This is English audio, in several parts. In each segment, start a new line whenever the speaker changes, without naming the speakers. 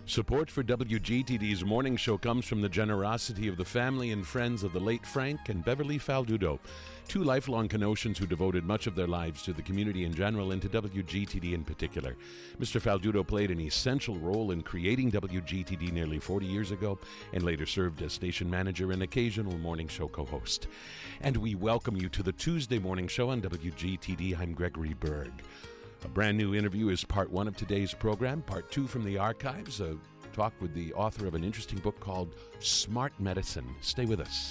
Support for WGTD's morning show comes from the generosity of the family and friends of the late Frank and Beverly Faldudo, two lifelong Kenosans who devoted much of their lives to the community in general and to WGTD in particular. Mr. Faldudo played an essential role in creating WGTD nearly 40 years ago and later served as station manager and occasional morning show co-host. And we welcome you to the Tuesday morning show on WGTD. I'm Gregory Berg. A brand new interview is part one of today's program. Part two from the archives, a talk with the author of an interesting book called Smart Medicine. Stay with us.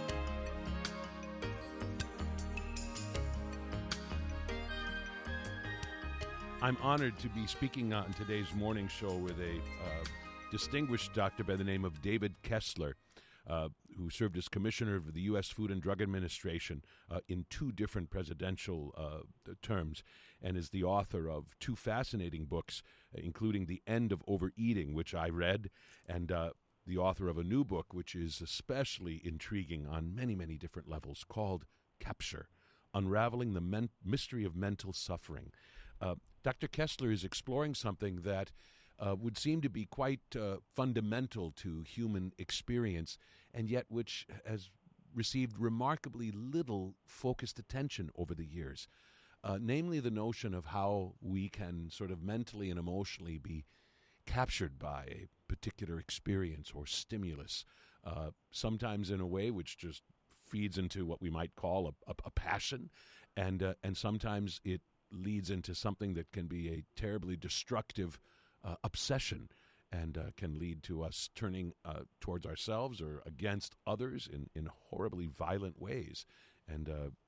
I'm honored to be speaking on today's morning show with a distinguished doctor by the name of David Kessler, who served as commissioner of the U.S. Food and Drug Administration in two different presidential terms, and is the author of two fascinating books, including The End of Overeating, which I read, and the author of a new book, which is especially intriguing on many, many different levels, called Capture, Unraveling the Mystery of Mental Suffering. Dr. Kessler is exploring something that would seem to be quite fundamental to human experience, and yet which has received remarkably little focused attention over the years, namely the notion of how we can sort of mentally and emotionally be captured by a particular experience or stimulus, sometimes in a way which just feeds into what we might call a passion, and sometimes it leads into something that can be a terribly destructive obsession, and can lead to us turning towards ourselves or against others in horribly violent ways. And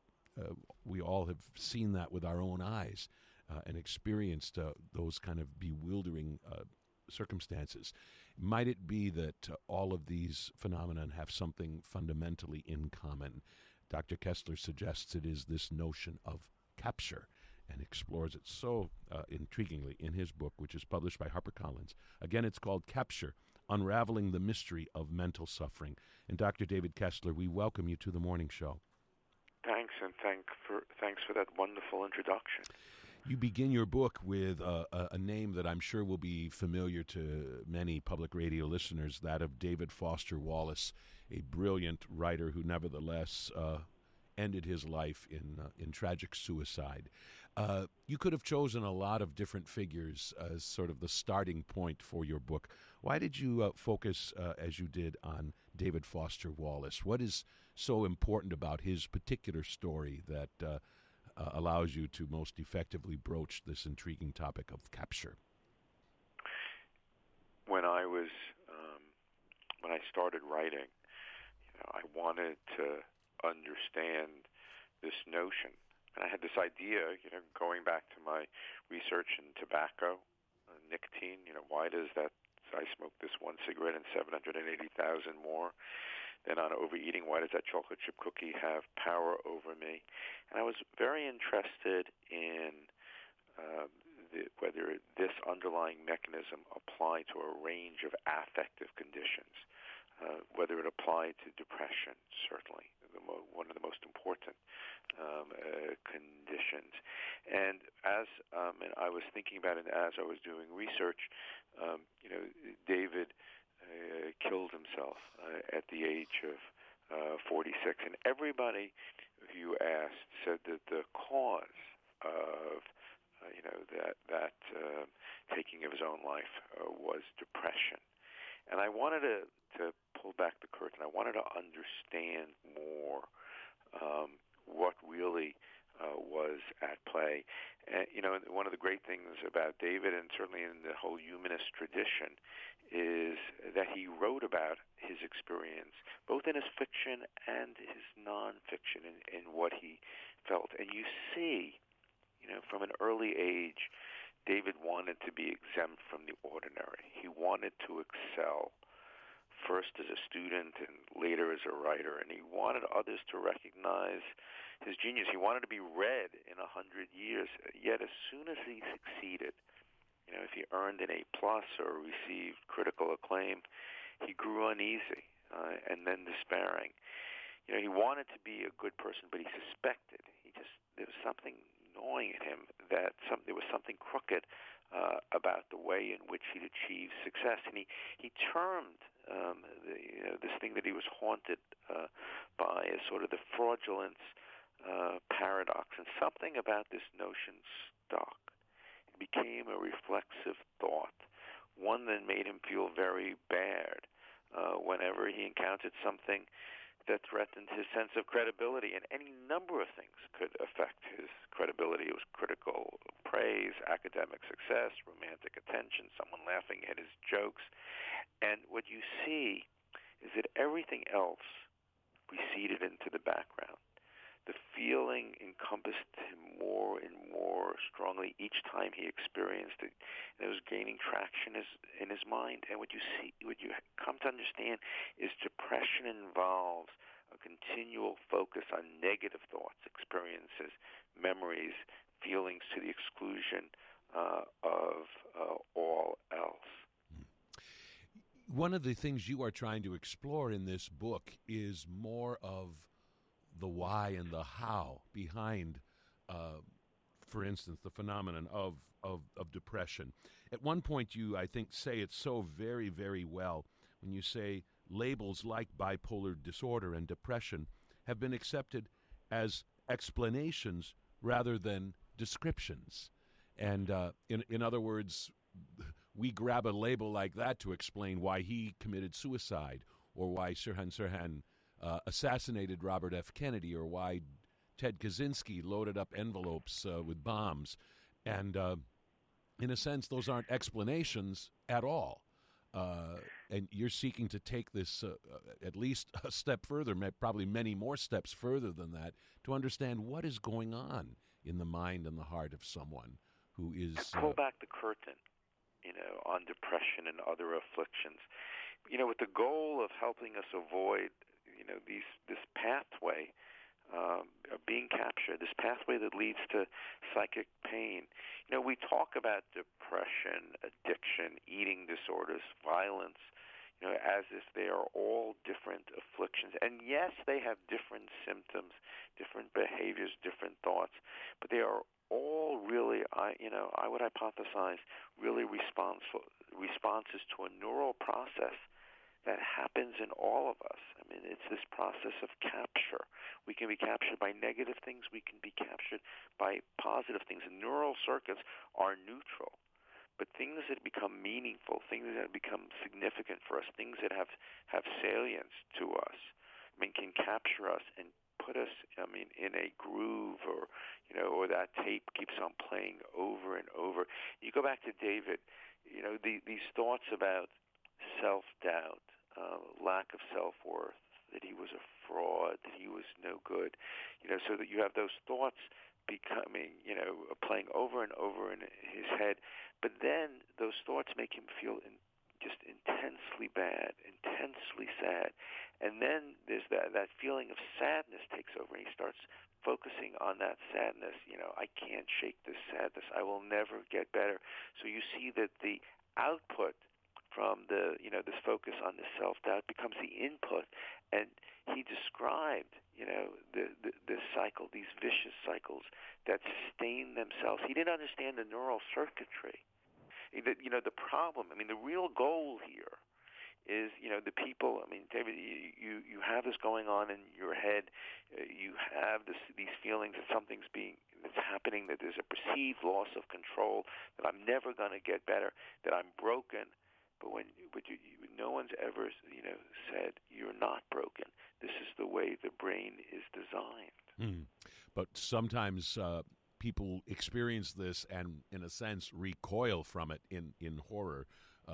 we all have seen that with our own eyes and experienced those kind of bewildering circumstances. Might it be that all of these phenomena have something fundamentally in common? Dr. Kessler suggests it is this notion of capture, and explores it so intriguingly in his book, which is published by HarperCollins. Again, it's called Capture, Unraveling the Mystery of Mental Suffering. And Dr. David Kessler, we welcome you to the morning show.
Thanks, and thanks for that wonderful introduction.
You begin your book with a name that I'm sure will be familiar to many public radio listeners, that of David Foster Wallace, a brilliant writer who nevertheless ended his life in tragic suicide. You could have chosen a lot of different figures as sort of the starting point for your book. Why did you focus, as you did, on David Foster Wallace? What is so important about his particular story that allows you to most effectively broach this intriguing topic of capture?
When I started writing, I wanted to understand this notion. And I had this idea, going back to my research in tobacco, nicotine, why does that, I smoke this one cigarette and 780,000 more. Then on overeating, why does that chocolate chip cookie have power over me? And I was very interested in whether this underlying mechanism applied to a range of affective conditions, whether it applied to depression, certainly, one of the most important conditions. And as and I was thinking about it as I was doing research, David killed himself at the age of 46, and everybody who you asked said that the cause of that taking of his own life was depression. And I wanted to pull back the curtain. I wanted to understand more what really was at play. And, one of the great things about David, and certainly in the whole humanist tradition, is that he wrote about his experience, both in his fiction and his nonfiction, in what he felt. And you see, from an early age, David wanted to be exempt from the ordinary. He wanted to excel, first as a student and later as a writer, and he wanted others to recognize his genius. He wanted to be read in 100 years, yet as soon as he succeeded, if he earned an A+ or received critical acclaim, he grew uneasy and then despairing. He wanted to be a good person, but he suspected. There was something gnawing at him that there was something crooked about the way in which she'd achieved success. And he termed this thing that he was haunted by as sort of the fraudulence paradox. And something about this notion stuck. It became a reflexive thought, one that made him feel very bad whenever he encountered something that threatened his sense of credibility, and any number of things could affect his credibility. It was critical praise, academic success, romantic attention, someone laughing at his jokes. And what you see is that everything else receded into the background. The feeling encompassed him more and more strongly each time he experienced it. And it was gaining traction in his mind. And what you come to understand is depression involves a continual focus on negative thoughts, experiences, memories, feelings to the exclusion of all else.
One of the things you are trying to explore in this book is more of the why and the how behind, for instance, the phenomenon of depression. At one point, you, I think, say it so very, very well when you say labels like bipolar disorder and depression have been accepted as explanations rather than descriptions. And in other words, we grab a label like that to explain why he committed suicide or why Sirhan Sirhan assassinated Robert F. Kennedy, or why Ted Kaczynski loaded up envelopes with bombs. And in a sense, those aren't explanations at all. And you're seeking to take this at least a step further, probably many more steps further than that, to understand what is going on in the mind and the heart of someone who is...
Pull back the curtain, on depression and other afflictions, with the goal of helping us avoid this pathway of being captured, this pathway that leads to psychic pain. We talk about depression, addiction, eating disorders, violence, as if they are all different afflictions. And yes, they have different symptoms, different behaviors, different thoughts, but they are all really, I would hypothesize, really responses to a neural process that happens in all of us. I mean, it's this process of capture. We can be captured by negative things. We can be captured by positive things. And neural circuits are neutral. But things that become meaningful, things that become significant for us, things that have salience to us, can capture us and put us, in a groove, or that tape keeps on playing over and over. You go back to David, these thoughts about self-doubt, lack of self-worth, that he was a fraud, that he was no good, so that you have those thoughts becoming, playing over and over in his head. But then those thoughts make him feel just intensely bad, intensely sad. And then there's that feeling of sadness takes over, and he starts focusing on that sadness. I can't shake this sadness. I will never get better. So you see that the output from this focus on the self-doubt becomes the input. And he described, this cycle, these vicious cycles that sustain themselves. He didn't understand the neural circuitry. The problem, the real goal here is, the people, David, you have this going on in your head. You have these feelings that that's happening, that there's a perceived loss of control, that I'm never going to get better, that I'm broken. But no one's ever, said you're not broken. This is the way the brain is designed.
But sometimes people experience this and, in a sense, recoil from it in horror,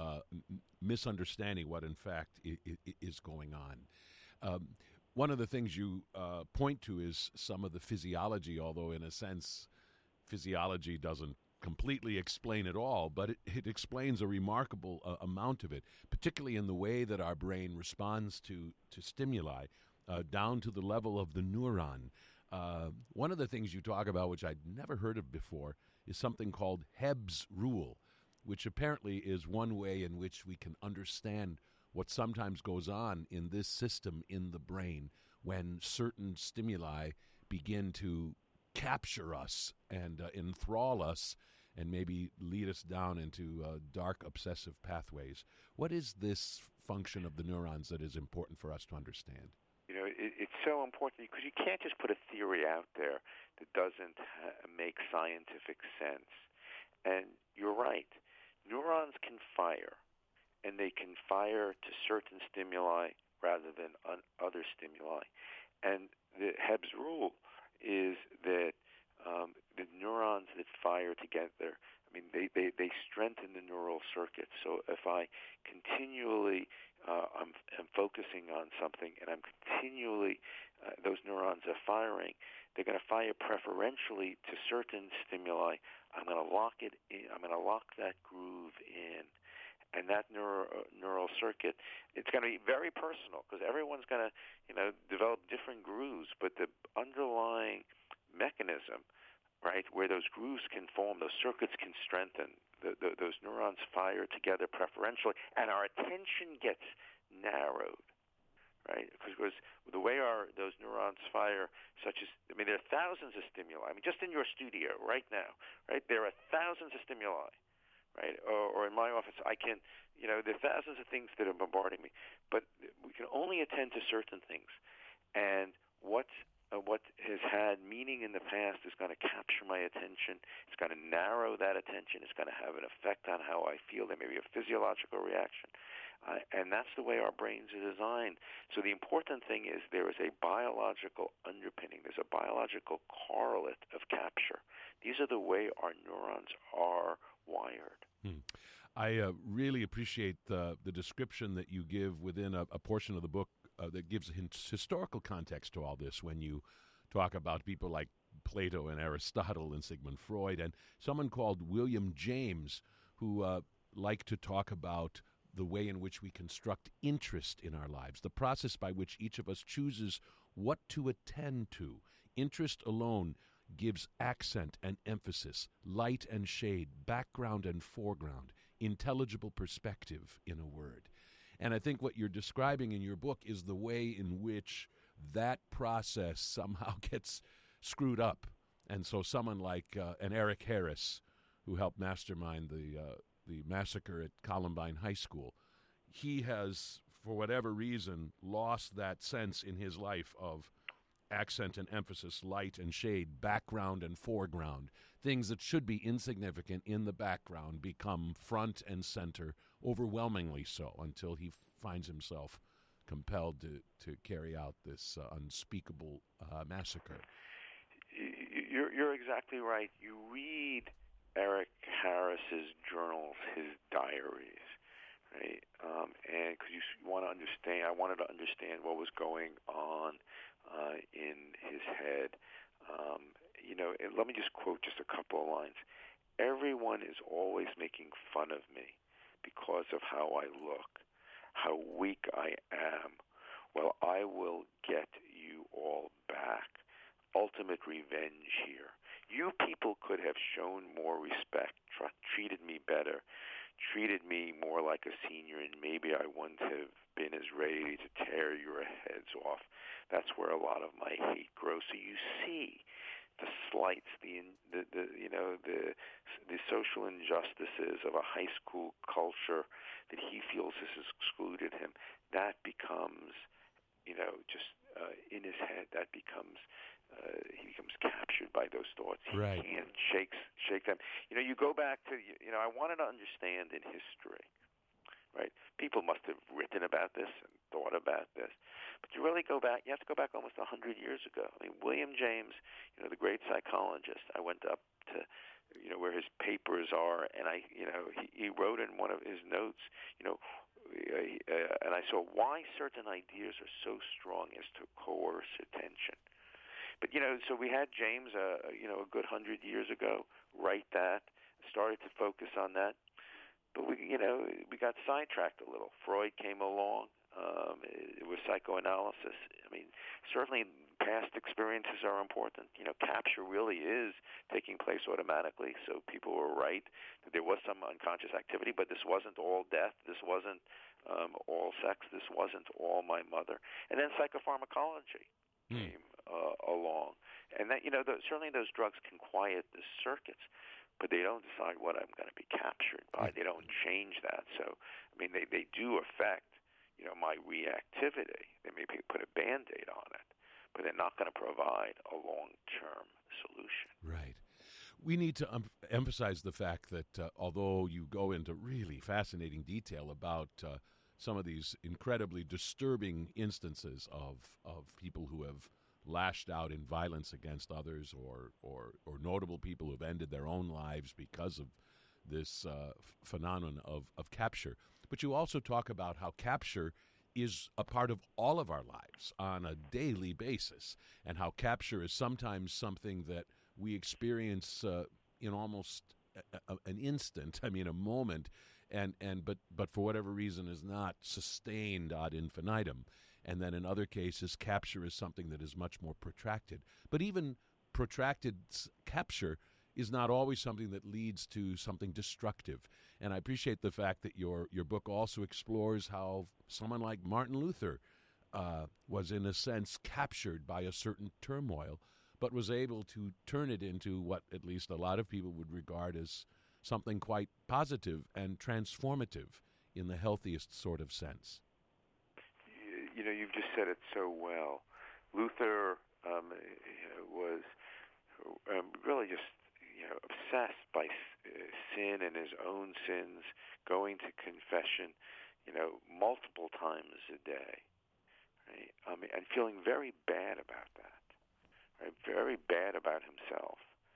misunderstanding what, in fact, is going on. One of the things you point to is some of the physiology, although, in a sense, physiology doesn't completely explain it all, but it explains a remarkable amount of it, particularly in the way that our brain responds to stimuli, down to the level of the neuron. One of the things you talk about, which I'd never heard of before, is something called Hebb's rule, which apparently is one way in which we can understand what sometimes goes on in this system in the brain when certain stimuli begin to capture us and enthrall us, and maybe lead us down into dark obsessive pathways. What is this function of the neurons that is important for us to understand?
It's so important because you can't just put a theory out there that doesn't make scientific sense. And you're right. Neurons can fire, and they can fire to certain stimuli rather than other stimuli. And the Hebb's rule is that the neurons that fire together, they strengthen the neural circuits. So if I continually I'm focusing on something and I'm continually, those neurons are firing, they're going to fire preferentially to certain stimuli. I'm going to lock it in. I'm going to lock that groove in. And that neural circuit, it's going to be very personal because everyone's going to, develop different grooves. But the underlying mechanism, right, where those grooves can form, those circuits can strengthen, those neurons fire together preferentially, and our attention gets narrowed, right? Because the way those neurons fire, there are thousands of stimuli. Just in your studio right now, right, there are thousands of stimuli, right? Or in my office, there are thousands of things that are bombarding me, but we can only attend to certain things. And what has had meaning in the past is going to capture my attention. It's going to narrow that attention. It's going to have an effect on how I feel. There may be a physiological reaction. And that's the way our brains are designed. So the important thing is there is a biological underpinning. There's a biological correlate of capture. These are the way our neurons are wired.
I really appreciate the description that you give within a portion of the book that gives historical context to all this when you talk about people like Plato and Aristotle and Sigmund Freud and someone called William James who liked to talk about the way in which we construct interest in our lives, the process by which each of us chooses what to attend to. Interest alone gives accent and emphasis, light and shade, background and foreground, intelligible perspective, in a word. And I think what you're describing in your book is the way in which that process somehow gets screwed up. And so someone like an Eric Harris, who helped mastermind the massacre at Columbine High School, he has, for whatever reason, lost that sense in his life of accent and emphasis, light and shade, background and foreground. Things that should be insignificant in the background become front and center, overwhelmingly so, until he finds himself compelled to carry out this unspeakable massacre.
You're exactly right. You read Eric Harris's journals, his diaries, right? And because you want to understand, I wanted to understand what was going on in his head. And let me just quote just a couple of lines. Everyone is always making fun of me because of how I look, how weak I am. Well, I will get you all back. Ultimate revenge here. You people could have shown more respect, treated me better, treated me more like a senior, and maybe I wouldn't have been as ready to tear your heads off. That's where a lot of my hate grows. So you see the slights, the social injustices of a high school culture that he feels has excluded him. That becomes, just in his head. That becomes. He becomes captured by those thoughts. He
Right.
can't shake them. You go back to, I wanted to understand in history, right? People must have written about this and thought about this. But you really go back, you have to go back almost 100 years ago. William James, the great psychologist, I went up to, where his papers are, and he wrote in one of his notes, and I saw why certain ideas are so strong as to coerce attention. But, so we had James, a good 100 years ago, write that, started to focus on that. But we got sidetracked a little. Freud came along. It was psychoanalysis. Certainly past experiences are important. Capture really is taking place automatically. So people were right that there was some unconscious activity, but this wasn't all death. This wasn't all sex. This wasn't all my mother. And then psychopharmacology came along, and that certainly those drugs can quiet the circuits, but they don't decide what I'm going to be captured by. They don't change that. So, I mean, they do affect, my reactivity. They maybe put a Band-Aid on it, but they're not going to provide a long-term solution.
Right. We need to emphasize the fact that although you go into really fascinating detail about some of these incredibly disturbing instances of people who have lashed out in violence against others, or notable people who have ended their own lives because of this phenomenon of capture. But you also talk about how capture is a part of all of our lives on a daily basis, and how capture is sometimes something that we experience in almost an instant, a moment, but for whatever reason is not sustained ad infinitum. And then in other cases, capture is something that is much more protracted. But even protracted capture is not always something that leads to something destructive. And I appreciate the fact that your book also explores how someone like Martin Luther was, in a sense, captured by a certain turmoil, but was able to turn it into what at least a lot of people would regard as something quite positive and transformative in the healthiest sort of sense.
You've just said it so well. Luther was really just obsessed by sin and his own sins, going to confession, multiple times a day, right? And feeling very bad about that, right? Very bad about himself.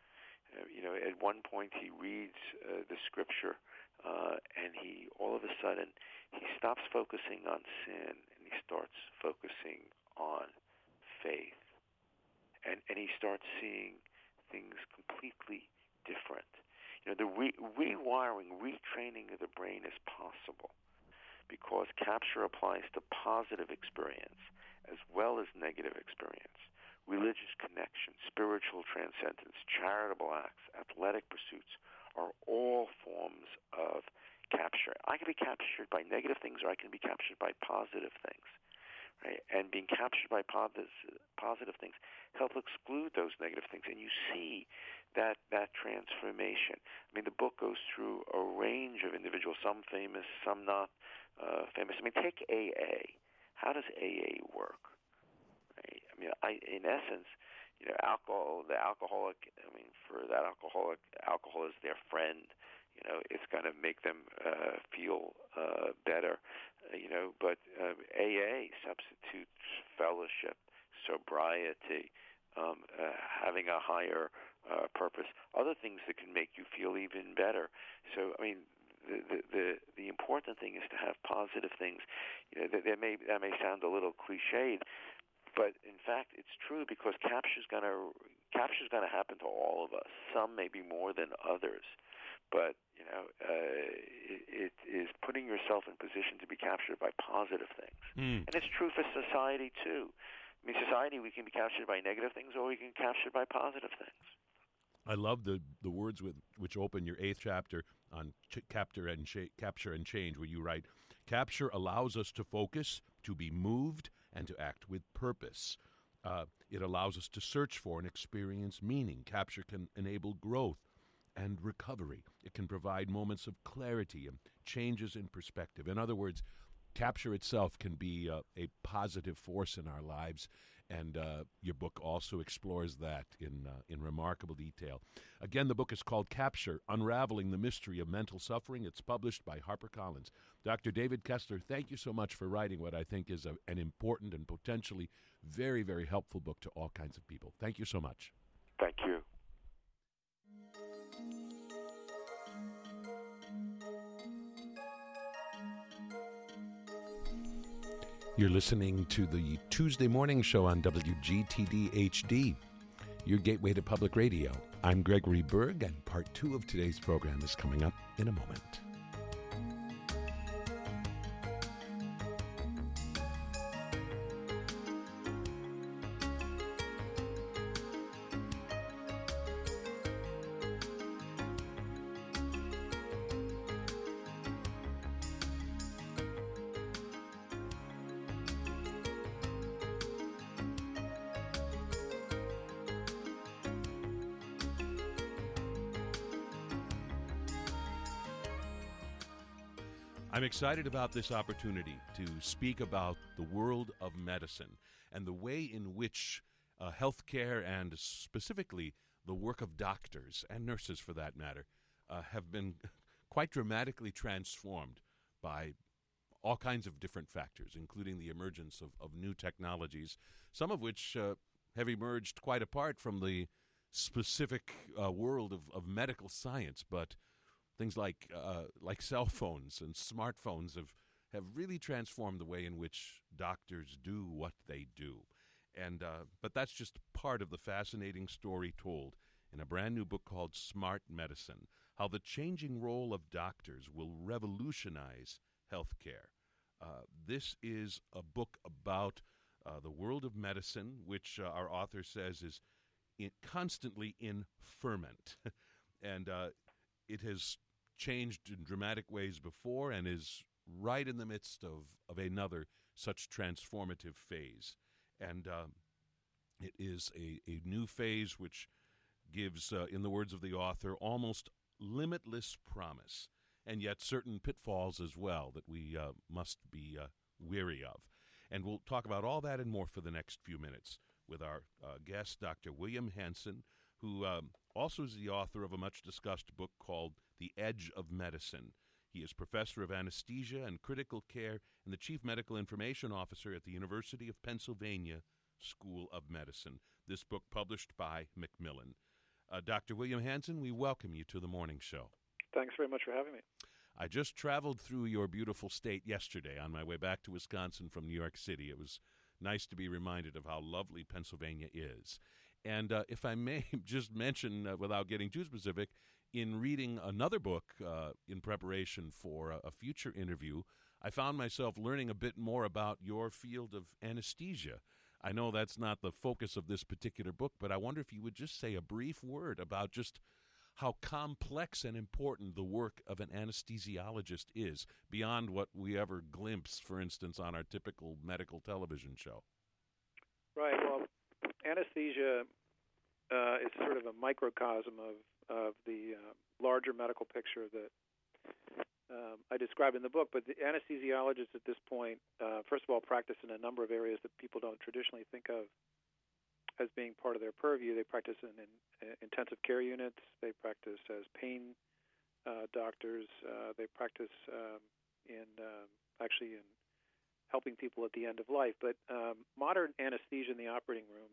At one point he reads the scripture, and he all of a sudden he stops focusing on sin and he starts focusing on faith, and he starts seeing things completely different. The rewiring, retraining of the brain is possible because capture applies to positive experience as well as negative experience. Religious connection, spiritual transcendence, charitable acts, athletic pursuits are all forms of capture. I can be captured by negative things, or I can be captured by positive things, right? And being captured by positive things help exclude those negative things, and you see that transformation. The book goes through a range of individuals, some famous, some not famous. Take AA. How does AA work? Right? In essence, alcohol, the alcoholic, for that alcoholic, alcohol is their friend. It's going to make them feel better. But AA substitutes fellowship, sobriety, having a higher purpose, other things that can make you feel even better. So, the important thing is to have positive things. That may sound a little cliched, but in fact it's true, because capture's going to happen to all of us. Some maybe more than others, but it is putting yourself in position to be captured by positive things. And it's true for society too. Society, we can be captured by negative things, or we can be captured by positive things.
I love the words which open your 8th chapter on capture and change, where you write, "Capture allows us to focus, to be moved, and to act with purpose. It allows us to search for and experience meaning. Capture can enable growth and recovery. It can provide moments of clarity and changes in perspective." In other words, capture itself can be a positive force in our lives, and your book also explores that in remarkable detail. Again, the book is called Capture, Unraveling the Mystery of Mental Suffering. It's published by HarperCollins. Dr. David Kessler, thank you so much for writing what I think is an important and potentially very, very helpful book to all kinds of people. Thank you so much.
Thank you.
You're listening to the Tuesday Morning Show on WGTD HD, your gateway to public radio. I'm Gregory Berg, and part 2 of today's program is coming up in a moment. I'm excited about this opportunity to speak about the world of medicine and the way in which healthcare and specifically the work of doctors and nurses, for that matter, have been quite dramatically transformed by all kinds of different factors, including the emergence of new technologies, some of which have emerged quite apart from the specific world of medical science, but things like cell phones and smartphones have really transformed the way in which doctors do what they do. And but that's just part of the fascinating story told in a brand new book called Smart Medicine, how the changing role of doctors will revolutionize healthcare. This is a book about the world of medicine, which our author says is constantly in ferment. And it has changed in dramatic ways before and is right in the midst of another such transformative phase. And it is a new phase which gives, in the words of the author, almost limitless promise, and yet certain pitfalls as well that we must be wary of. And we'll talk about all that and more for the next few minutes with our guest, Dr. William Hansen, who also is the author of a much-discussed book called The Edge of Medicine. He is professor of anesthesia and critical care and the chief medical information officer at the University of Pennsylvania School of Medicine. This book published by Macmillan. Dr. William Hansen, we welcome you to the morning show.
Thanks very much for having me.
I just traveled through your beautiful state yesterday on my way back to Wisconsin from New York City. It was nice to be reminded of how lovely Pennsylvania is. And if I may just mention, without getting too specific, in reading another book in preparation for a future interview, I found myself learning a bit more about your field of anesthesia. I know that's not the focus of this particular book, but I wonder if you would just say a brief word about just how complex and important the work of an anesthesiologist is, beyond what we ever glimpse, for instance, on our typical medical television show.
Right. Well, anesthesia is sort of a microcosm of the larger medical picture that I describe in the book. But the anesthesiologists at this point, first of all, practice in a number of areas that people don't traditionally think of as being part of their purview. They practice in intensive care units. They practice as pain doctors. They practice in helping people at the end of life. But modern anesthesia in the operating room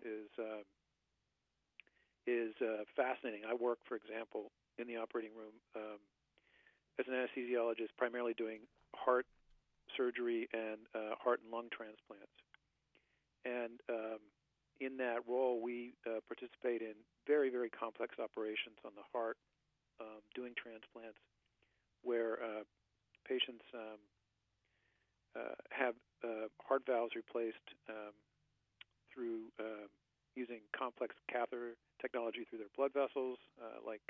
is fascinating. I work, for example, in the operating room as an anesthesiologist, primarily doing heart surgery and heart and lung transplants. And in that role, we participate in very, very complex operations on the heart, doing transplants where patients have heart valves replaced through using complex catheter technology through their blood vessels, like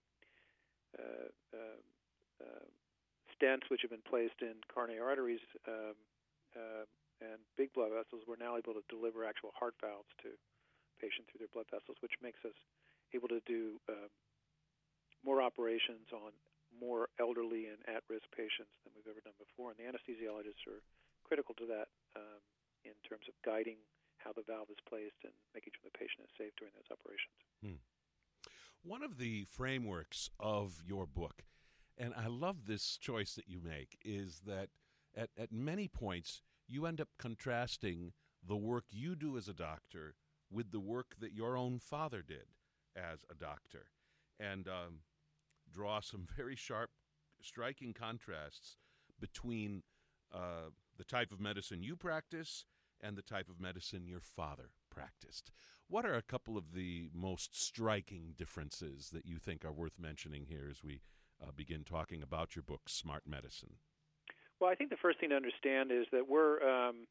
stents which have been placed in coronary arteries and big blood vessels. We're now able to deliver actual heart valves to patients through their blood vessels, which makes us able to do more operations on more elderly and at-risk patients than we've ever done before. And the anesthesiologists are critical to that in terms of guiding how the valve is placed and making sure the patient is safe during those operations.
One of the frameworks of your book, and I love this choice that you make, is that at many points you end up contrasting the work you do as a doctor with the work that your own father did as a doctor, and draw some very sharp, striking contrasts between the type of medicine you practice and the type of medicine your father practiced. What are a couple of the most striking differences that you think are worth mentioning here as we begin talking about your book, Smart Medicine?
Well, I think the first thing to understand is that we're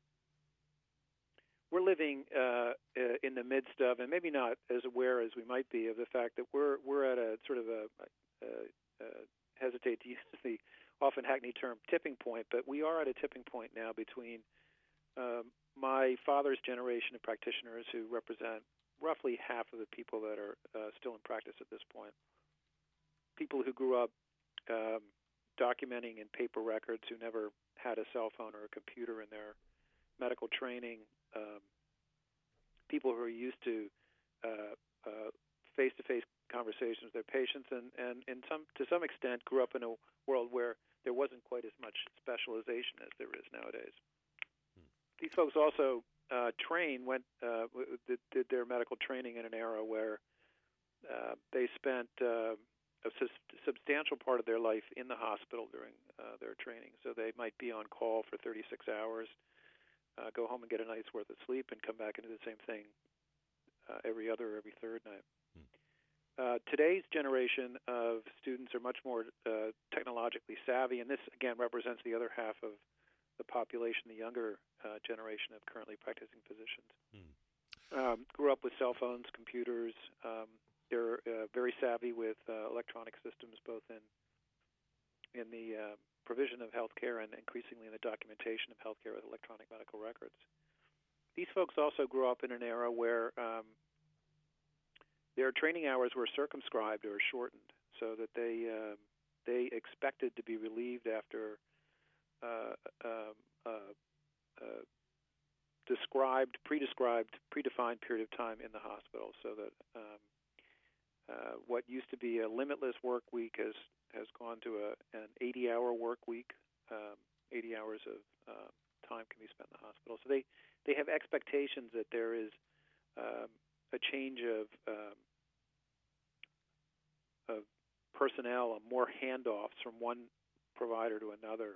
living in the midst of, and maybe not as aware as we might be, of the fact that we're at a sort of hesitate to use the often hackneyed term tipping point, but we are at a tipping point now between my father's generation of practitioners, who represent roughly half of the people that are still in practice at this point, people who grew up documenting in paper records who never had a cell phone or a computer in their medical training, people who are used to face-to-face conversations with their patients, and to some extent grew up in a world where there wasn't quite as much specialization as there is nowadays. These folks also did their medical training in an era where they spent a substantial part of their life in the hospital during their training. So they might be on call for 36 hours, go home and get a night's worth of sleep, and come back and do the same thing every other or every third night. Today's generation of students are much more technologically savvy, and this, again, represents the other half of the population, the younger generation of currently practicing physicians. Grew up with cell phones, computers. They're very savvy with electronic systems, both in the provision of healthcare and increasingly in the documentation of healthcare with electronic medical records. These folks also grew up in an era where their training hours were circumscribed or shortened, so that they expected to be relieved after predefined period of time in the hospital, so that what used to be a limitless work week has gone to an 80-hour work week. 80 hours of time can be spent in the hospital. So they have expectations that there is a change of personnel, more handoffs from one provider to another.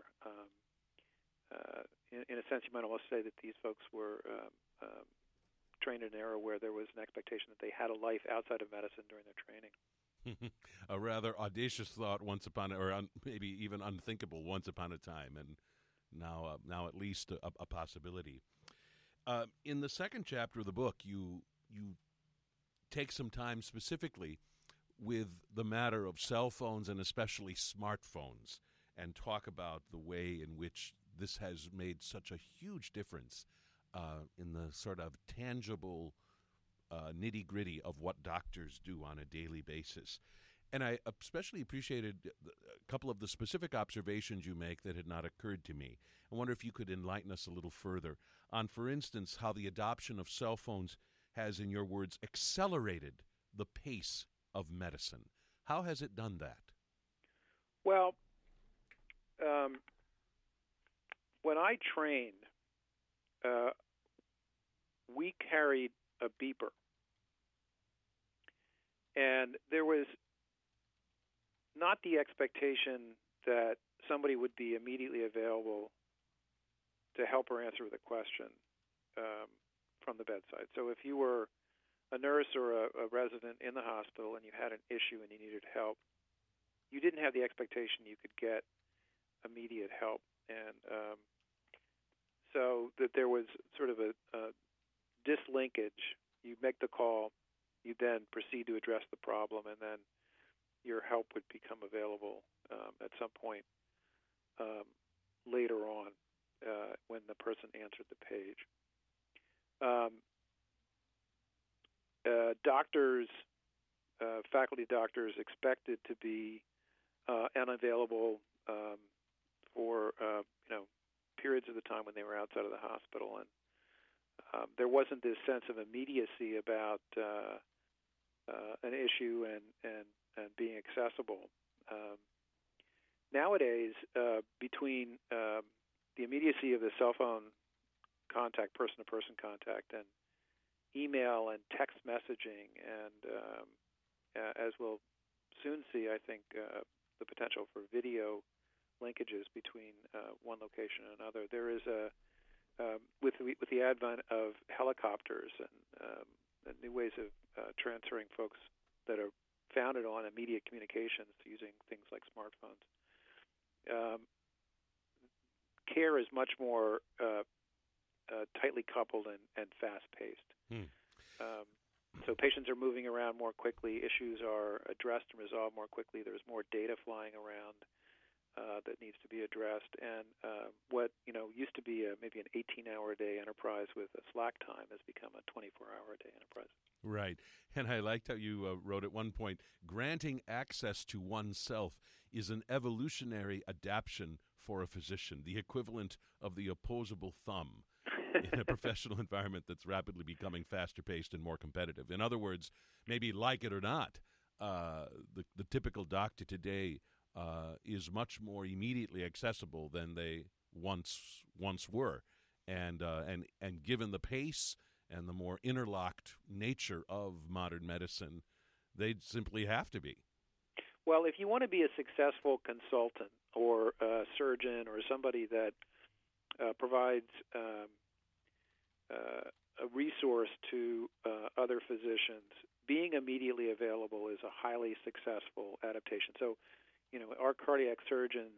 In a sense, you might almost say that these folks were trained in an era where there was an expectation that they had a life outside of medicine during their training.
A rather audacious thought maybe even unthinkable once upon a time, and now at least a possibility. In the second chapter of the book, you take some time specifically with the matter of cell phones and especially smartphones, and talk about the way in which this has made such a huge difference in the sort of tangible nitty-gritty of what doctors do on a daily basis. And I especially appreciated a couple of the specific observations you make that had not occurred to me. I wonder if you could enlighten us a little further on, for instance, how the adoption of cell phones has, in your words, accelerated the pace of medicine. How has it done that?
Well, when I trained, we carried a beeper. And there was not the expectation that somebody would be immediately available to help or answer the question from the bedside. So if you were a nurse or a resident in the hospital and you had an issue and you needed help, you didn't have the expectation you could get immediate help. And so that there was sort of a dislinkage. You make the call, you then proceed to address the problem, and then your help would become available at some point later on when the person answered the page. Doctors, faculty doctors, expected to be unavailable for periods of the time when they were outside of the hospital, and there wasn't this sense of immediacy about an issue and being accessible. Nowadays, between the immediacy of the cell phone contact, person-to-person contact, and email and text messaging, and as we'll soon see, I think, the potential for video linkages between one location and another, there is with the advent of helicopters and new ways of transferring folks that are founded on immediate communications using things like smartphones. Care is much more tightly coupled and fast-paced. So patients are moving around more quickly. Issues are addressed and resolved more quickly. There's more data flying around. that needs to be addressed, and what used to be maybe an 18-hour-a-day enterprise with a slack time has become a 24-hour-a-day enterprise.
Right. And I liked how you wrote at one point, granting access to oneself is an evolutionary adaptation for a physician, the equivalent of the opposable thumb in a professional environment that's rapidly becoming faster-paced and more competitive. In other words, maybe like it or not, the typical doctor today is much more immediately accessible than they once were. And given the pace and the more interlocked nature of modern medicine, they simply have to be.
Well, if you want to be a successful consultant or a surgeon or somebody that provides a resource to other physicians, being immediately available is a highly successful adaptation. So, our cardiac surgeons,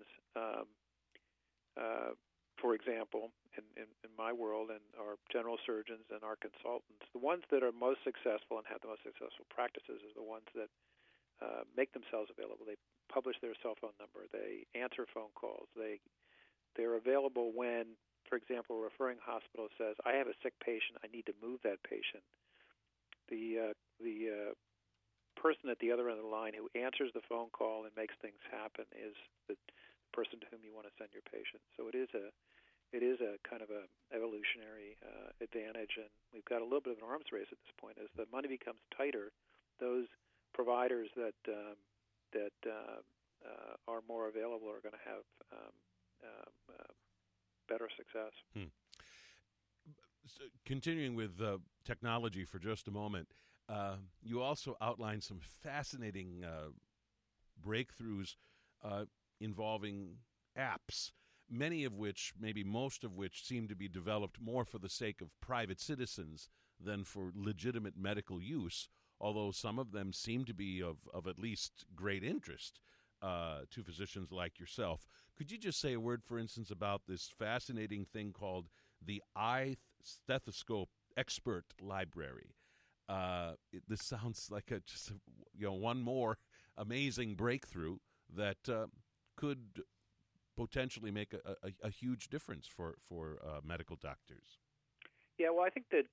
for example, in my world, and our general surgeons and our consultants, the ones that are most successful and have the most successful practices are the ones that make themselves available. They publish their cell phone number. They answer phone calls. They're available when, for example, a referring hospital says, I have a sick patient, I need to move that patient. The person at the other end of the line who answers the phone call and makes things happen is the person to whom you want to send your patient. So it is a kind of a evolutionary advantage, and we've got a little bit of an arms race at this point. As the money becomes tighter, those providers that are more available are going to have better success.
So continuing with technology for just a moment, you also outlined some fascinating breakthroughs involving apps, many of which, maybe most of which, seem to be developed more for the sake of private citizens than for legitimate medical use, although some of them seem to be of at least great interest to physicians like yourself. Could you just say a word, for instance, about this fascinating thing called the iStethoscope Expert Library? This sounds like one more amazing breakthrough that could potentially make a huge difference for medical doctors.
Yeah, well, I think that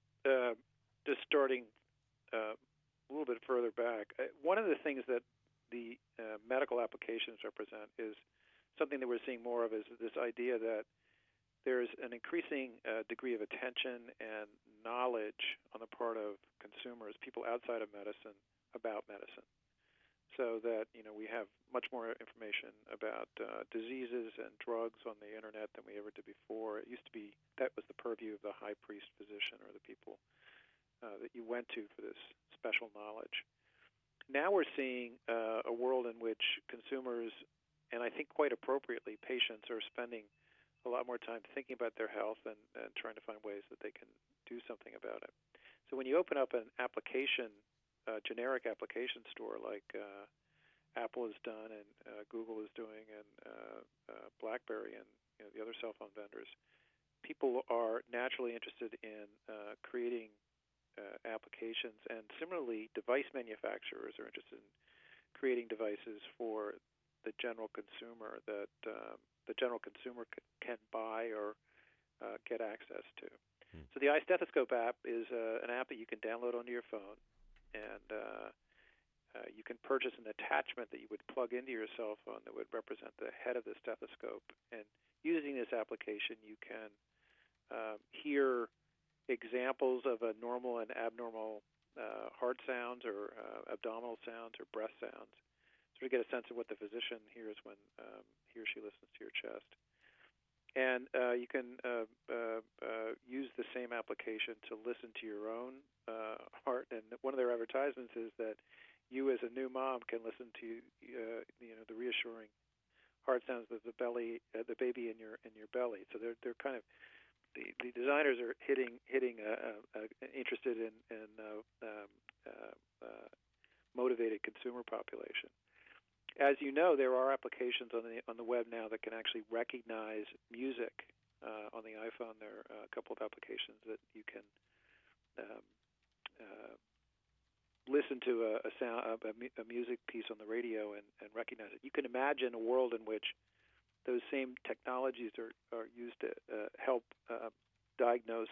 just starting a little bit further back, one of the things that the medical applications represent is something that we're seeing more of, is this idea that there's an increasing degree of attention and knowledge on the part of consumers, people outside of medicine, about medicine. So that we have much more information about diseases and drugs on the internet than we ever did before. It used to be that was the purview of the high priest physician or the people that you went to for this special knowledge. Now we're seeing a world in which consumers, and I think quite appropriately, patients are spending a lot more time thinking about their health and trying to find ways that they can do something about it. So when you open up an application, generic application store like Apple has done and Google is doing and BlackBerry and the other cell phone vendors, people are naturally interested in creating applications, and similarly, device manufacturers are interested in creating devices for the general consumer that the general consumer can buy or get access to. So the iStethoscope app is an app that you can download onto your phone, and you can purchase an attachment that you would plug into your cell phone that would represent the head of the stethoscope. And using this application, you can hear examples of a normal and abnormal heart sounds or abdominal sounds or breath sounds, so to get a sense of what the physician hears when he or she listens to your chest. And you can use the same application to listen to your own heart. And one of their advertisements is that you, as a new mom, can listen to the reassuring heart sounds of the baby in your belly. So they're kind of the designers are hitting interested in motivated consumer population. As you know, there are applications on the web now that can actually recognize music on the iPhone. There are a couple of applications that you can listen to a music piece on the radio and recognize it. You can imagine a world in which those same technologies are used to help diagnose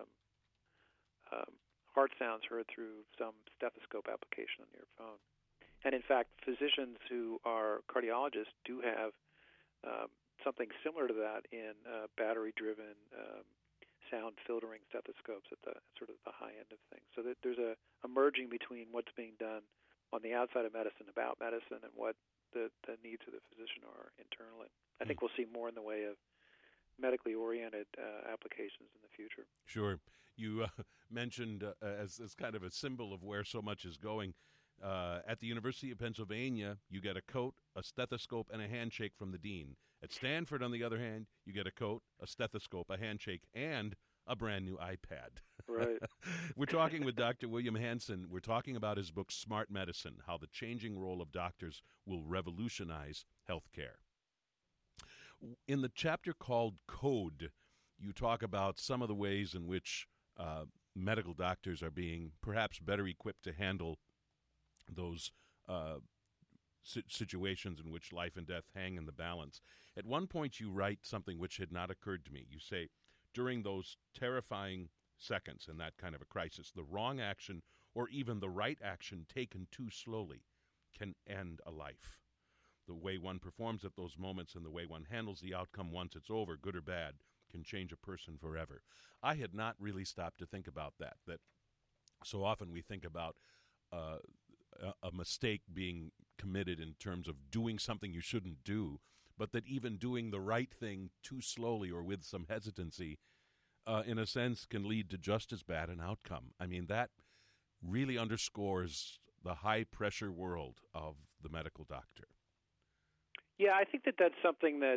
heart sounds heard through some stethoscope application on your phone. And in fact, physicians who are cardiologists do have something similar to that in battery-driven sound filtering stethoscopes at the sort of the high end of things. So that there's a merging between what's being done on the outside of medicine about medicine and what the needs of the physician are internally. I think we'll see more in the way of medically oriented applications in the future.
Sure. You mentioned as kind of a symbol of where so much is going, at the University of Pennsylvania, you get a coat, a stethoscope, and a handshake from the dean. At Stanford, on the other hand, you get a coat, a stethoscope, a handshake, and a brand new iPad.
Right.
We're talking with Dr. William Hansen. We're talking about his book, Smart Medicine, How the Changing Role of Doctors Will Revolutionize Healthcare. In the chapter called Code, you talk about some of the ways in which medical doctors are being perhaps better equipped to handle those situations in which life and death hang in the balance. At one point, you write something which had not occurred to me. You say, during those terrifying seconds in that kind of a crisis, the wrong action or even the right action taken too slowly can end a life. The way one performs at those moments and the way one handles the outcome once it's over, good or bad, can change a person forever. I had not really stopped to think about that so often we think about a mistake being committed in terms of doing something you shouldn't do, but that even doing the right thing too slowly or with some hesitancy, in a sense, can lead to just as bad an outcome. I mean, that really underscores the high-pressure world of the medical doctor.
Yeah, I think that's something that,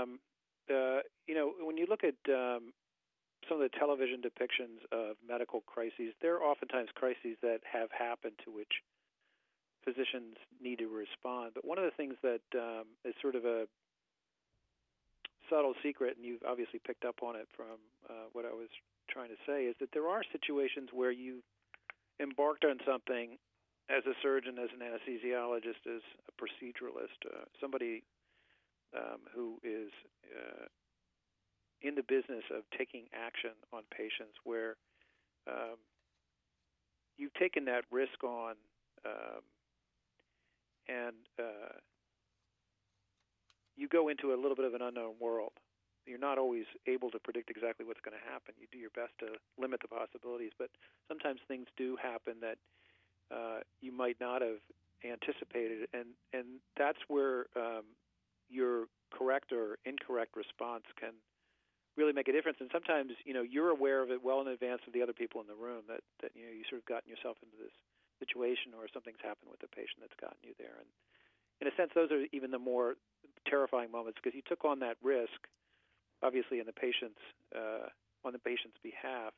when you look at some of the television depictions of medical crises, there are oftentimes crises that have happened to which physicians need to respond. But one of the things that is sort of a subtle secret, and you've obviously picked up on it from what I was trying to say, is that there are situations where you embarked on something as a surgeon, as an anesthesiologist, as a proceduralist, somebody who is in the business of taking action on patients, where you've taken that risk on, and you go into a little bit of an unknown world. You're not always able to predict exactly what's going to happen. You do your best to limit the possibilities, but sometimes things do happen that you might not have anticipated, and that's where your correct or incorrect response can really make a difference. And sometimes, you're aware of it well in advance of the other people in the room, that you sort of gotten yourself into this situation, or something's happened with the patient that's gotten you there. And in a sense, those are even the more terrifying moments, because you took on that risk, obviously, in the patient's on the patient's behalf.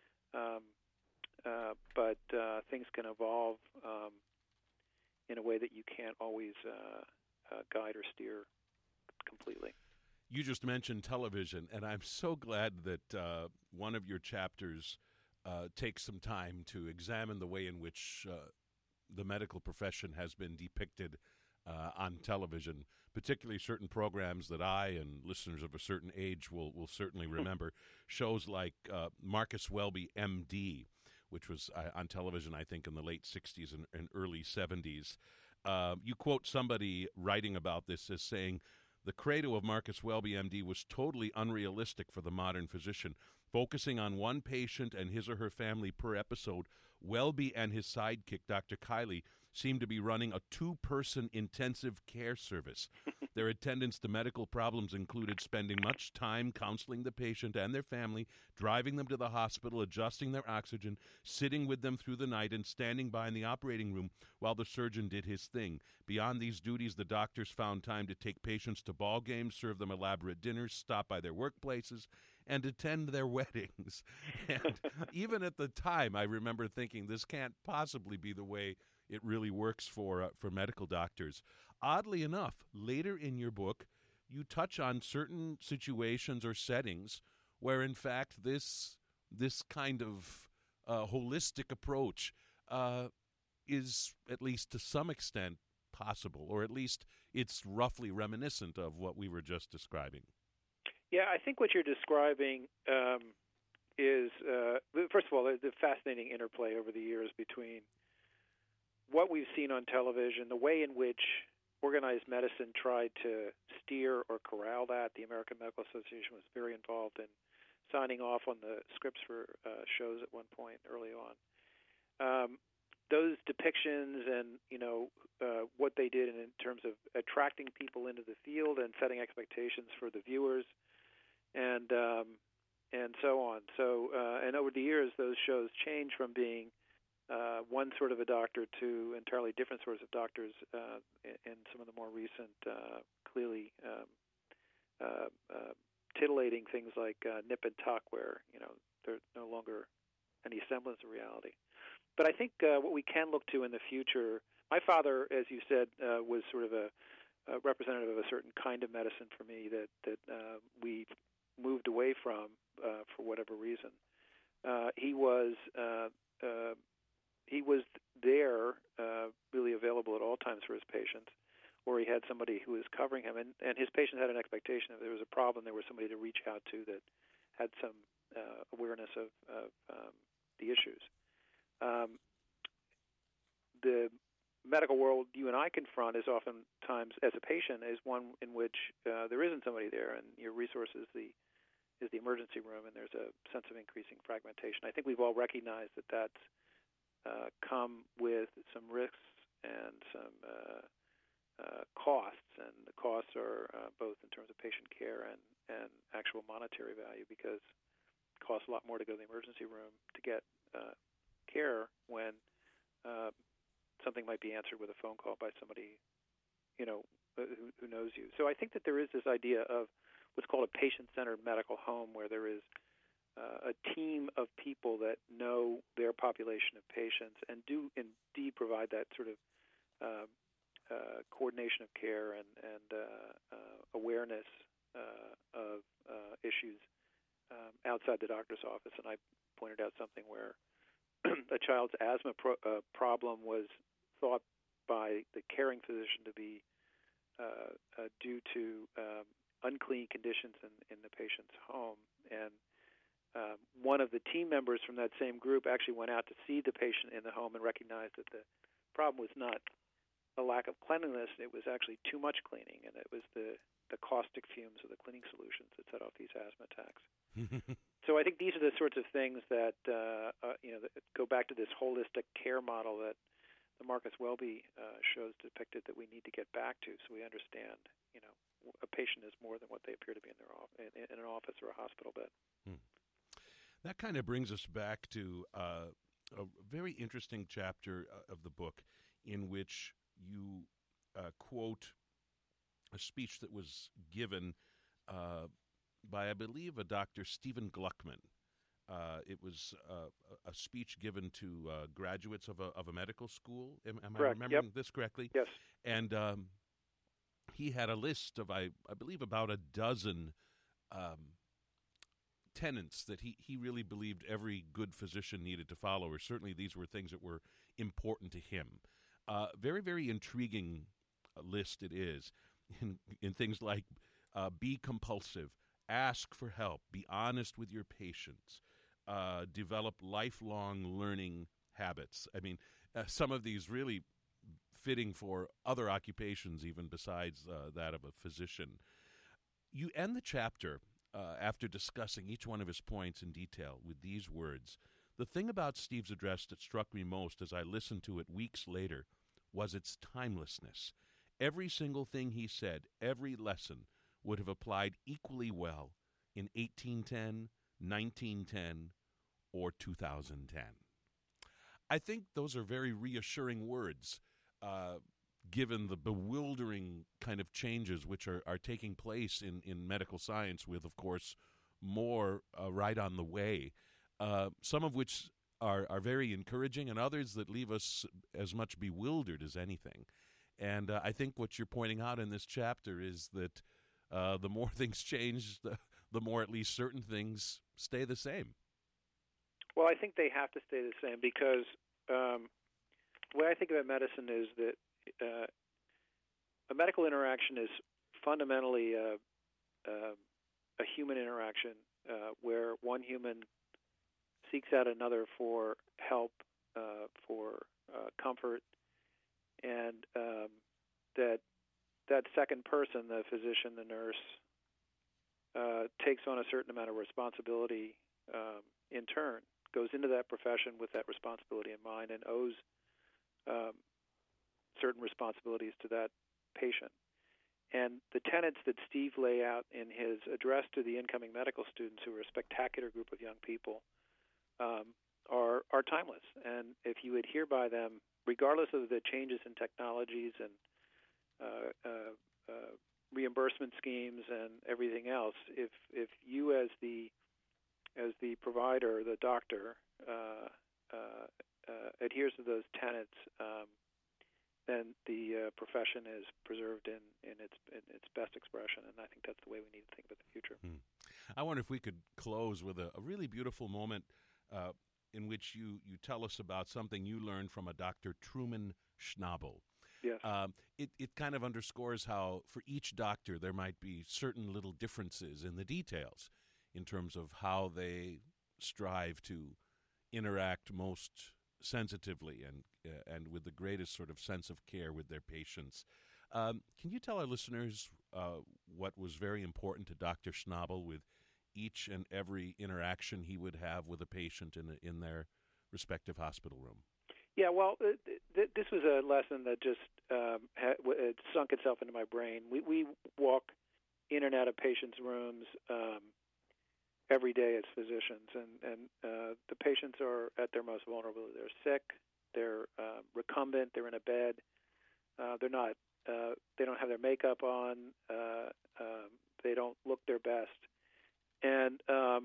But things can evolve in a way that you can't always guide or steer completely.
You just mentioned television, and I'm so glad that one of your chapters takes some time to examine the way in which the medical profession has been depicted on television, particularly certain programs that I and listeners of a certain age will certainly remember. Shows like Marcus Welby, M.D., which was on television, I think, in the late 60s and early 70s. You quote somebody writing about this as saying, "The credo of Marcus Welby, M.D., was totally unrealistic for the modern physician. Focusing on one patient and his or her family per episode, Welby and his sidekick, Dr. Kiley, seemed to be running a 2-person intensive care service. Their attendance to medical problems included spending much time counseling the patient and their family, driving them to the hospital, adjusting their oxygen, sitting with them through the night, and standing by in the operating room while the surgeon did his thing. Beyond these duties, the doctors found time to take patients to ball games, serve them elaborate dinners, stop by their workplaces, and attend their weddings." And even at the time, I remember thinking, this can't possibly be the way it really works for medical doctors. Oddly enough, later in your book, you touch on certain situations or settings where, in fact, this kind of holistic approach is, at least to some extent, possible, or at least it's roughly reminiscent of what we were just describing.
Yeah, I think what you're describing is, first of all, the fascinating interplay over the years between what we've seen on television, the way in which organized medicine tried to steer or corral that. The American Medical Association was very involved in signing off on the scripts for shows at one point early on. Those depictions and what they did in terms of attracting people into the field and setting expectations for the viewers, and so on. So and over the years, those shows changed from being one sort of a doctor to entirely different sorts of doctors in some of the more recent, clearly titillating things like Nip and Tuck, where there's no longer any semblance of reality. But I think what we can look to in the future, my father, as you said, was sort of a representative of a certain kind of medicine for me that we moved away from for whatever reason. He was there, really available at all times for his patients, or he had somebody who was covering him, and his patients had an expectation if there was a problem, there was somebody to reach out to that had some awareness of the issues. The medical world you and I confront is oftentimes, as a patient, is one in which there isn't somebody there, and your resource is the emergency room, and there's a sense of increasing fragmentation. I think we've all recognized that that's come with some risks and some costs, and the costs are both in terms of patient care and actual monetary value, because it costs a lot more to go to the emergency room to get care when something might be answered with a phone call by somebody who knows you. So I think that there is this idea of what's called a patient-centered medical home, where there is a team of people that know their population of patients and do indeed provide that sort of coordination of care and awareness of issues outside the doctor's office. And I pointed out something where a child's asthma problem was thought by the caring physician to be due to unclean conditions in the patient's home. And one of the team members from that same group actually went out to see the patient in the home and recognized that the problem was not a lack of cleanliness, it was actually too much cleaning, and it was the caustic fumes of the cleaning solutions that set off these asthma attacks. So I think these are the sorts of things that that go back to this holistic care model that the Marcus Welby shows depicted, that we need to get back to, so we understand a patient is more than what they appear to be in an office or a hospital bed.
That kind of brings us back to a very interesting chapter of the book in which you quote a speech that was given by, I believe, a Dr. Stephen Gluckman. It was a speech given to graduates of a medical school. Am I remembering this correctly?
Yes.
And he had a list of, I believe, about a dozen tenets that he really believed every good physician needed to follow, or certainly these were things that were important to him. Very, very intriguing list it is, in things like be compulsive, ask for help, be honest with your patients, develop lifelong learning habits. I mean, some of these really fitting for other occupations even besides that of a physician. You end the chapter after discussing each one of his points in detail with these words: "The thing about Steve's address that struck me most as I listened to it weeks later was its timelessness. Every single thing he said, every lesson, would have applied equally well in 1810, 1910, or 2010. I think those are very reassuring words, given the bewildering kind of changes which are taking place in medical science, with, of course, more right on the way, some of which are very encouraging, and others that leave us as much bewildered as anything. And I think what you're pointing out in this chapter is that the more things change, the more at least certain things stay the same.
Well, I think they have to stay the same because the way I think about medicine is that a medical interaction is fundamentally a human interaction where one human seeks out another for help, for comfort, and that second person, the physician, the nurse, takes on a certain amount of responsibility in turn, goes into that profession with that responsibility in mind, and owes certain responsibilities to that patient. And the tenets that Steve lay out in his address to the incoming medical students, who are a spectacular group of young people, are timeless. And if you adhere by them, regardless of the changes in technologies and reimbursement schemes and everything else, if you as the provider, the doctor, adheres to those tenets, then the profession is preserved in its best expression, and I think that's the way we need to think about the future.
I wonder if we could close with a really beautiful moment in which you tell us about something you learned from a Dr. Truman Schnabel.
Yes.
It kind of underscores how for each doctor there might be certain little differences in the details in terms of how they strive to interact most sensitively and with the greatest sort of sense of care with their patients. Can you tell our listeners what was very important to Dr. Schnabel with each and every interaction he would have with a patient in their respective hospital room?
Yeah, well, this was a lesson that just it sunk itself into my brain. We walk in and out of patients' rooms every day as physicians, and the patients are at their most vulnerable. They're sick, they're recumbent, they're in a bed, they don't have their makeup on, they don't look their best, and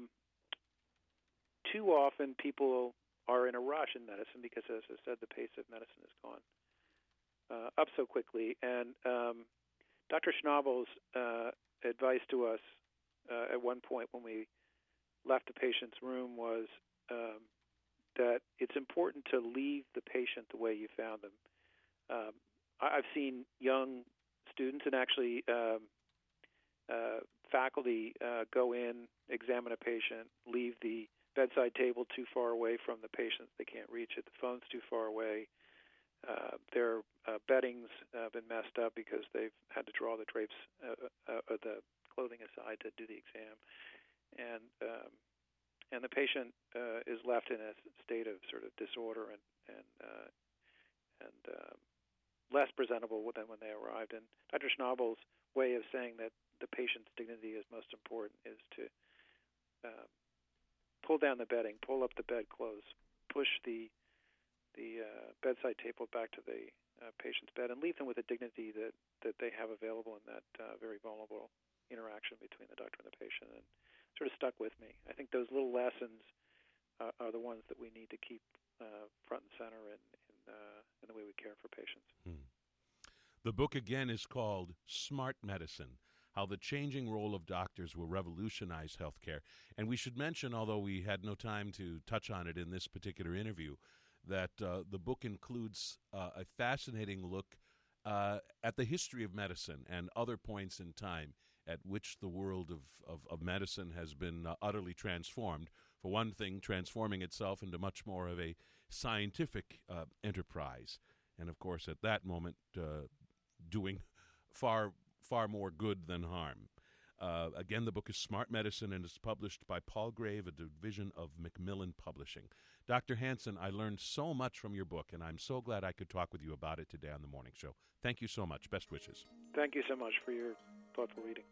too often people are in a rush in medicine because, as I said, the pace of medicine has gone up so quickly. And Dr. Schnabel's advice to us at one point when we left the patient's room was that it's important to leave the patient the way you found them. I've seen young students and actually faculty go in, examine a patient, leave the bedside table too far away from the patient, they can't reach it, the phone's too far away, their beddings have been messed up because they've had to draw the drapes or the clothing aside to do the exam, and the patient is left in a state of sort of disorder and less presentable than when they arrived. And Dr. Schnabel's way of saying that the patient's dignity is most important is to pull down the bedding, pull up the bedclothes, push the bedside table back to the patient's bed, and leave them with the dignity that they have available in that very vulnerable interaction between the doctor and the patient, and sort of stuck with me. I think those little lessons are the ones that we need to keep front and center in the way we care for patients.
The book, again, is called Smart Medicine: How the Changing Role of Doctors Will Revolutionize Healthcare. And we should mention, although we had no time to touch on it in this particular interview, that the book includes a fascinating look at the history of medicine and other points in time at which the world of medicine has been utterly transformed. For one thing, transforming itself into much more of a scientific enterprise. And, of course, at that moment, doing far more good than harm. Again, the book is Smart Medicine, and it's published by Palgrave, a division of Macmillan Publishing. Dr. Hansen, I learned so much from your book, and I'm so glad I could talk with you about it today on The Morning Show. Thank you so much. Best wishes.
Thank you so much for your thoughtful reading.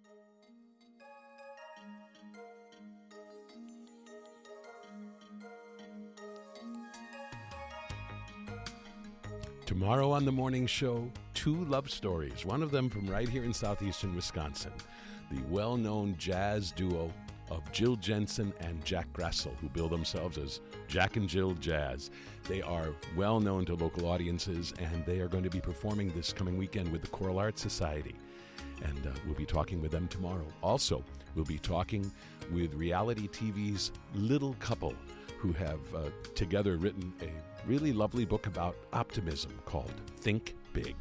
Tomorrow on The Morning Show, two love stories, one of them from right here in southeastern Wisconsin, the well-known jazz duo of Jill Jensen and Jack Grassel, who bill themselves as Jack and Jill Jazz. They are well known to local audiences, and they are going to be performing this coming weekend with the Choral Arts Society. And we'll be talking with them tomorrow. Also, we'll be talking with reality TV's Little Couple, who have together written a really lovely book about optimism called Think Big.